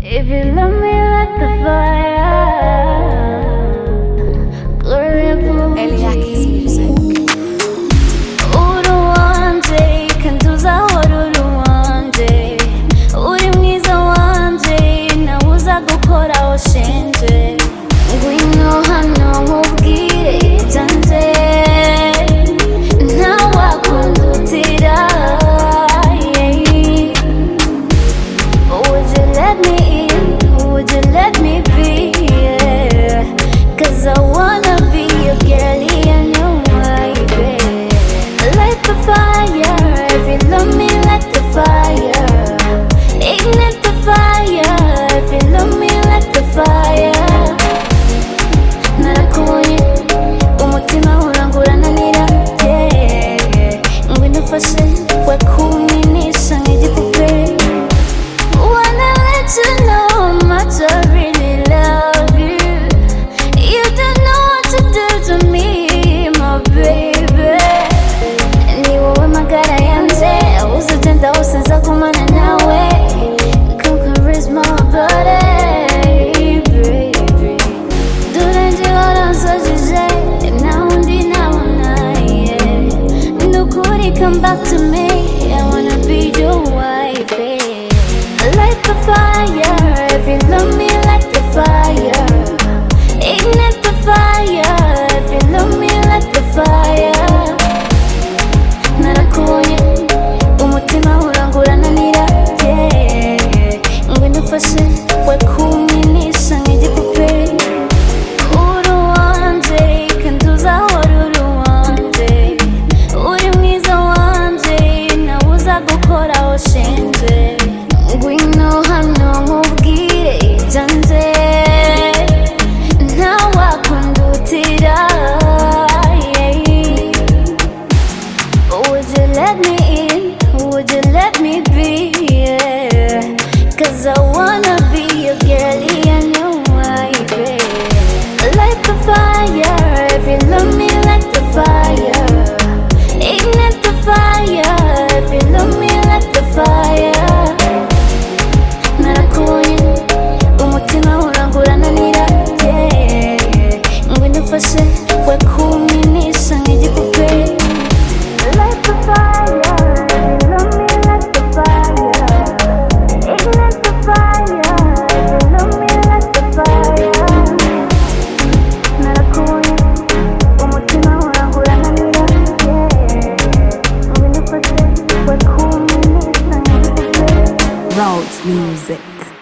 If you love me like the fire, glory blue. Eliakis music. Uri wanje kanduza uri wanje, uri mwiza wanje nawuza gukora oshenje, ngwino hano nkubwire ibyanje ntawakundutira. Would you let me in? Would you let me be? Yeah. 'Cause I wanna be your girlie and your wife. Yeah. Light the fire if you love me like the fire. Ignite the fire if you love me like the fire. Narakubonye umutima urangurananira, yeah. Ngwino ufashe wekuminisha nk'igipupe. Wanna let you know how much I really love you. You don't know what to do to me, my baby. Ni wowe magara yanje, uzagenda hose nzagumana nawe. Come caress my body, baby. Dore nje waransajije, naho ndi nabona, yeah. Nukuri come back to me, I wanna be your wife, yeah. Light the fire if you love me like the fire. Ignite the fire if you love me like the fire. Narakubonye umutima urangurananira, yeah. Ngwino ufashe wekuminisha nk'igipupe. Uri wanje kanduza uri wanje, uri mwiza wanje nawuza gukora oshenje, ngwino hano nkubwire ibyanje ntawakundutira, yeah. Would you let me in? Would you let me be? Yeah. 'Cause I wanna be your girlie and your wife, yeah. Light the fire if you love me like the fire. Ignite the fire if you love me like the fire. Narakubonye umutima urangurananira, yeah. Ngwino ufashe wekuminisha nk'igipupe. Light the fire, you love me like the fire. Ignite the fire, you love me like the fire. Narakubonye umutima urangurananira, yeah. Ngwino ufashe wekuminisha nk'igipupe. Rhodes music.